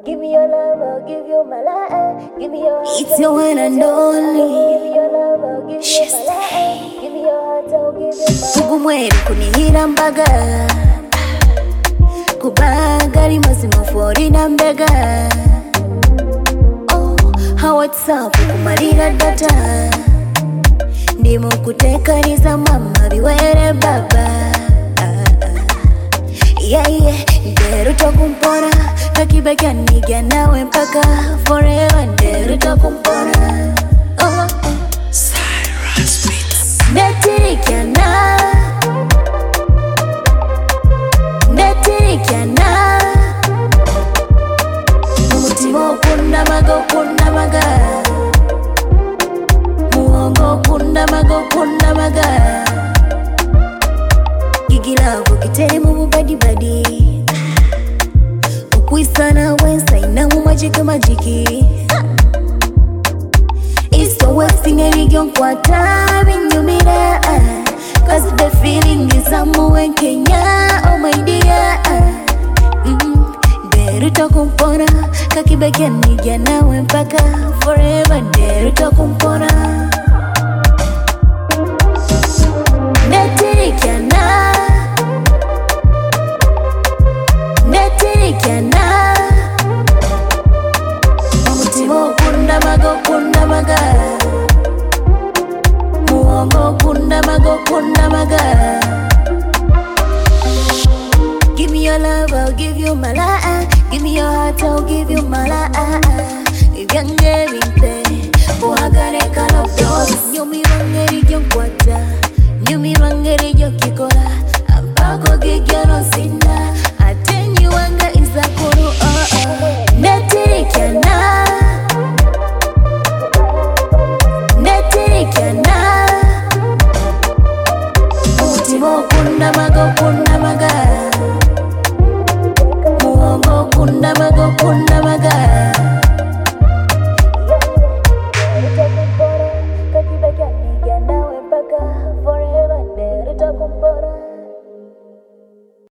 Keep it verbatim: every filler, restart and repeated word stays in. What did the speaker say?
Give me your love, I'll give you my life. Give me your heart, It's your one and only. give me your love, I'll give you my life. Give me your heart, I'll give you my life. Kugumweri kunihira mbaga kubagari mazima fori na mbega. Oh, how WhatsApp kumarira data ndimo kutekaniza mama biwere baba. Yeah, yeah, ndero takumpona kakibeka nigya nawe mpaka forever. Ndero takumpona oh, oh. Cyrus Beats. Netirikana Netirikana Mumutima okunda maga okunda maga Muongo okunda maga okunda maga Gigilavo kitere mu badi badi Ukwisana wensa ina mu majiki majiki. It's the worst thing any young quarter binyumira. Cause the feeling is amu en Kenya, oh my dear. Deru takumpona kakibeke nigya nawe mpaka forever. Deru takumpona Netirikana Netirikana Mumutima okunda maga okunda maga Muongo okunda maga okunda maga. Give me your love, I'll give you my life. Give me your heart, I'll give you my life. If you're getting paid, uhagare kala dos. Nyumi wangeri yon kwata, nyumi wangeri yon kikola. Ampago gigero sin